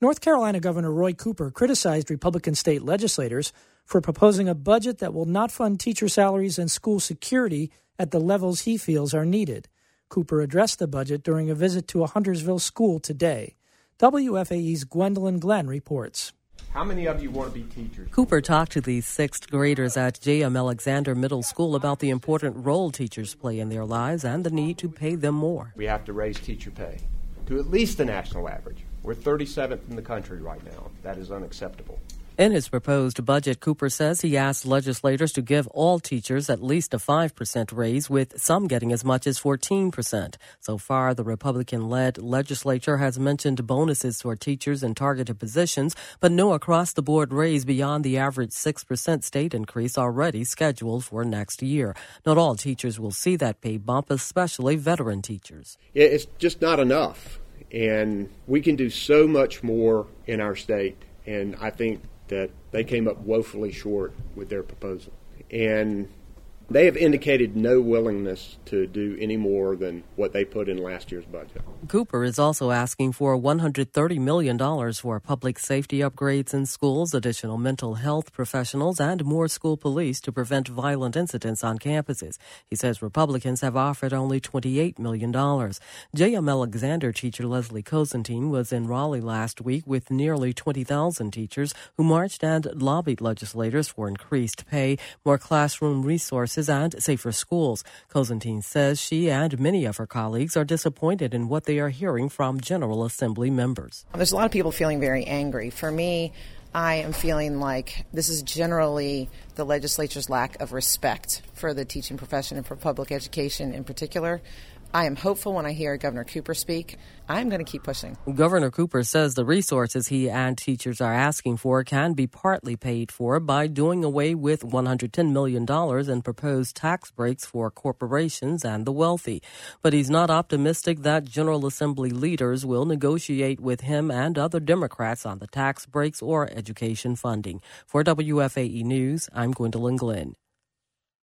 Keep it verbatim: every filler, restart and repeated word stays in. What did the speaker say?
North Carolina Governor Roy Cooper criticized Republican state legislators for proposing a budget that will not fund teacher salaries and school security at the levels he feels are needed. Cooper addressed the budget during a visit to a Huntersville school today. W F A E's Gwendolyn Glenn reports. How many of you want to be teachers? Cooper talked to these sixth graders at J M Alexander Middle School about the important role teachers play in their lives and the need to pay them more. We have to raise teacher pay to at least the national average. We're thirty-seventh in the country right now. That is unacceptable. In his proposed budget, Cooper says he asked legislators to give all teachers at least a five percent raise, with some getting as much as fourteen percent. So far, the Republican-led legislature has mentioned bonuses for teachers in targeted positions, but no across-the-board raise beyond the average six percent state increase already scheduled for next year. Not all teachers will see that pay bump, especially veteran teachers. It's just not enough, and we can do so much more in our state, and I think that they came up woefully short with their proposal. And they have indicated no willingness to do any more than what they put in last year's budget. Cooper is also asking for one hundred thirty million dollars for public safety upgrades in schools, additional mental health professionals, and more school police to prevent violent incidents on campuses. He says Republicans have offered only twenty-eight million dollars. J M Alexander teacher Leslie Cosentine was in Raleigh last week with nearly twenty thousand teachers who marched and lobbied legislators for increased pay, more classroom resources, and safer schools. Cosentine says she and many of her colleagues are disappointed in what they are hearing from General Assembly members. There's a lot of people feeling very angry. For me, I am feeling like this is generally the legislature's lack of respect for the teaching profession and for public education in particular. I am hopeful when I hear Governor Cooper speak. I'm going to keep pushing. Governor Cooper says the resources he and teachers are asking for can be partly paid for by doing away with one hundred ten million dollars in proposed tax breaks for corporations and the wealthy. But he's not optimistic that General Assembly leaders will negotiate with him and other Democrats on the tax breaks or education funding. For W F A E News, I'm Gwendolyn Glenn.